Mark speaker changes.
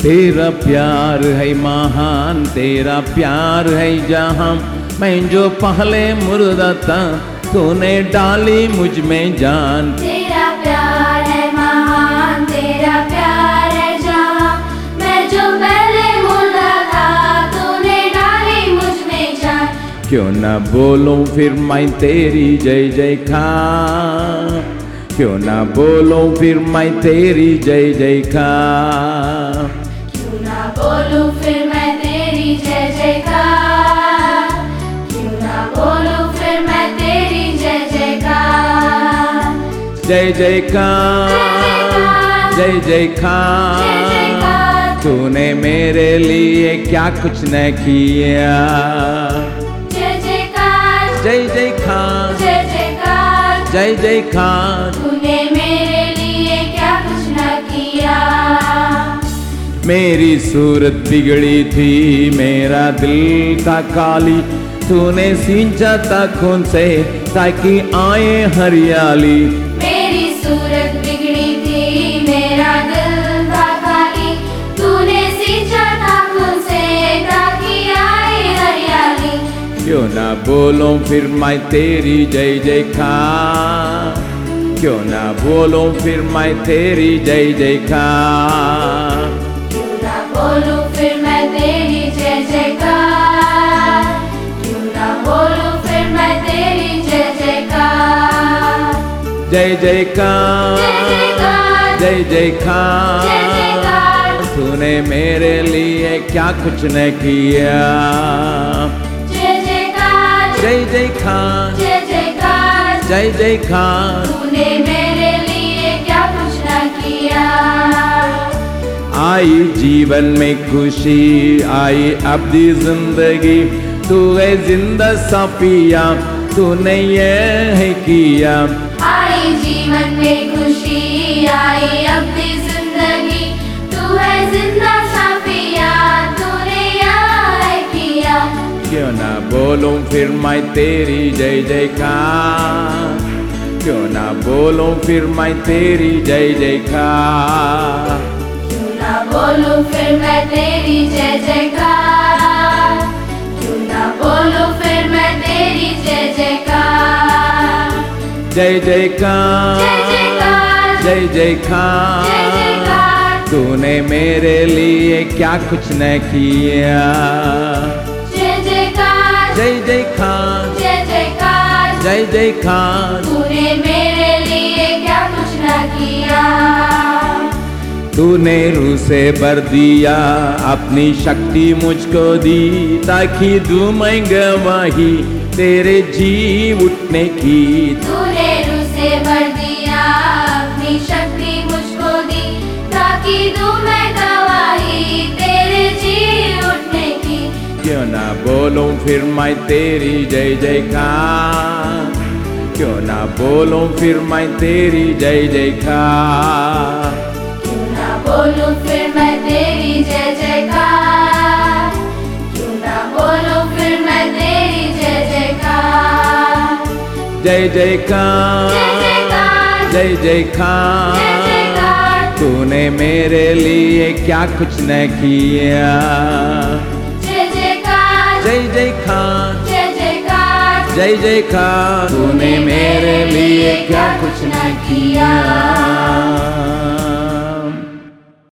Speaker 1: तेरा प्यार है महान, तेरा प्यार है जहां। मैं जो पहले मुर्दा था, तूने डाली मुझ में जान।
Speaker 2: तेरा प्यार है महान, तेरा प्यार है जहां। मैं जो पहले मुर्दा था, तूने डाली मुझ में जान।
Speaker 1: क्यों ना बोलूं फिर मैं तेरी जय जयकार, क्यों ना बोलूं फिर मैं तेरी जय जयकार।
Speaker 2: क्यों ना बोलूं फिर मैं तेरी जय जयकार, क्यों ना बोलूं फिर मैं तेरी जय जयकार।
Speaker 1: जय जयकार, जय जयकार, तूने मेरे लिए क्या कुछ न किया।
Speaker 2: जय जयकार,
Speaker 1: जय जयकार,
Speaker 2: जय जयकार,
Speaker 1: जय जयकार,
Speaker 2: तूने मेरे लिए क्या कुछ न किया।
Speaker 1: मेरी सूरत बिगड़ी थी, मेरा दिल था काली। तूने सींचा था खून से ताकि आए हरियाली।
Speaker 2: मेरी सूरत बिगड़ी थी, मेरा दिल था खाली। तूने सींचा था खून से ताकि आए हरियाली।
Speaker 1: क्यों ना बोलूं फिर मैं तेरी जय जयकार, क्यों ना बोलूं फिर मैं तेरी जय जयकार।
Speaker 2: क्यों ना बोलूं फिर मैं तेरी जय जयकार, क्यों ना बोलूं फिर मैं तेरी जय जयकार।
Speaker 1: जय जयकार, जय
Speaker 2: जय
Speaker 1: जयकार,
Speaker 2: जयकार,
Speaker 1: तूने मेरे लिए क्या कुछ न किया।
Speaker 2: जय जयकार,
Speaker 1: जय जयकार,
Speaker 2: जय जयकार,
Speaker 1: जय जयकार,
Speaker 2: तूने मेरे लिए क्या कुछ न किया।
Speaker 1: आई जीवन में खुशी, आई अपनी जिंदगी। तू है जिंदा साफिया, तूने ये है किया।
Speaker 2: आई जीवन में खुशी, आई अपनी जिंदगी। तू है जिंदा साफिया, तूने यहाँ किया।
Speaker 1: क्यों ना बोलूं फिर मैं तेरी जय जयकार, क्यों ना बोलूं फिर मैं तेरी जय जयकार।
Speaker 2: क्यों ना बोलूं फिर मैं तेरी जय जयकार, क्यों ना बोलूं फिर मैं तेरी जय जयकार।
Speaker 1: जय जयकार,
Speaker 2: जय जयकार,
Speaker 1: जय जयकार,
Speaker 2: जय जयकार,
Speaker 1: तूने मेरे लिए क्या कुछ न किया।
Speaker 2: जय जयकार,
Speaker 1: जय जयकार,
Speaker 2: जय जयकार,
Speaker 1: जय जयकार,
Speaker 2: तूने मेरे लिए क्या कुछ न किया।
Speaker 1: तूने रूह से भर दिया, अपनी शक्ति मुझको दी। ताकि दूं मैं गवाही तेरे जी उठने की।
Speaker 2: तूने रूह से भर दिया, अपनी शक्ति मुझको दी। ताकि दूं मैं गवाही तेरे जी उठने की।
Speaker 1: क्यों ना बोलूं फिर मैं तेरी जय जयकार, क्यों ना बोलूं फिर मैं तेरी जय जयकार।
Speaker 2: क्यों ना बोलूं फिर मैं तेरी जय जयकार, क्यों ना बोलूं फिर मैं तेरी जय जयकार।
Speaker 1: जय जयकार,
Speaker 2: जय जयकार,
Speaker 1: जय जयकार,
Speaker 2: जय जयकार,
Speaker 1: तूने मेरे लिए क्या कुछ न किया।
Speaker 2: जय जयकार,
Speaker 1: जय जयकार,
Speaker 2: जय जयकार,
Speaker 1: जय जयकार, तूने मेरे लिए क्या कुछ न किया।